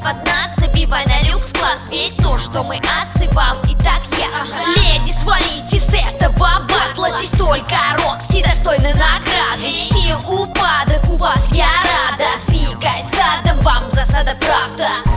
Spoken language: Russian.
под нас, забивай на люкс-класс. Ведь то, что мы асы, вам и так я. Леди, свалите с этого батла. Здесь только рок, все достойны награды. Все упадок, у вас я рада. Двигай задом, вам засада, правда.